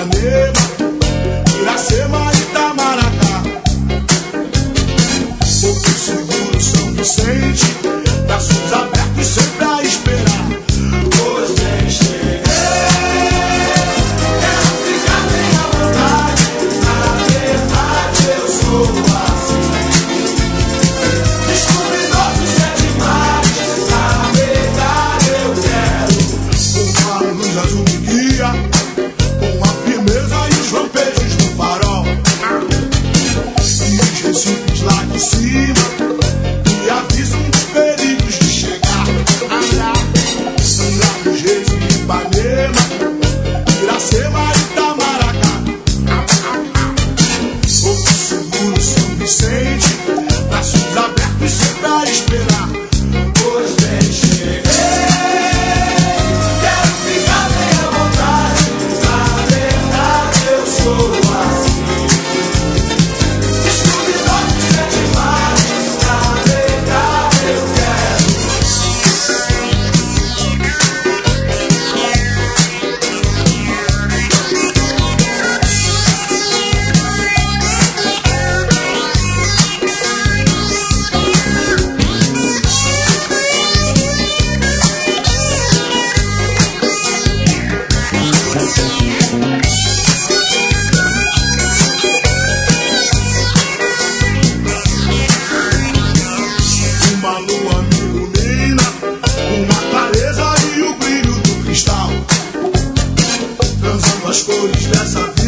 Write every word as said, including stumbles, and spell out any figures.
Ipanema, Iracema, Itamaracá. Porto Seguro, São Vicente, braços abertos sempre a esperar. Hoje vem cheguei, quero ficar bem à vontade. Na verdade eu sou assim. Descobri novos é demais. Navegar eu quero. Uma luz azul me guia, com a firmeza e os lampejos do farol. E os recifes lá de cima me avisam dos perigos de chegar. Angra dos Reis e Ipanema, Iracema, Itamaracá. Porto Seguro, São Vicente, braços abertos sempre a esperar. Hoje vem cheguei, quero ficar bem à vontade. Na verdade eu sou assim. Descobri novos é demais. Navegar eu quero. Uma lua me ilumina, uma clareza e o brilho do cristal, transando as cores dessa vida.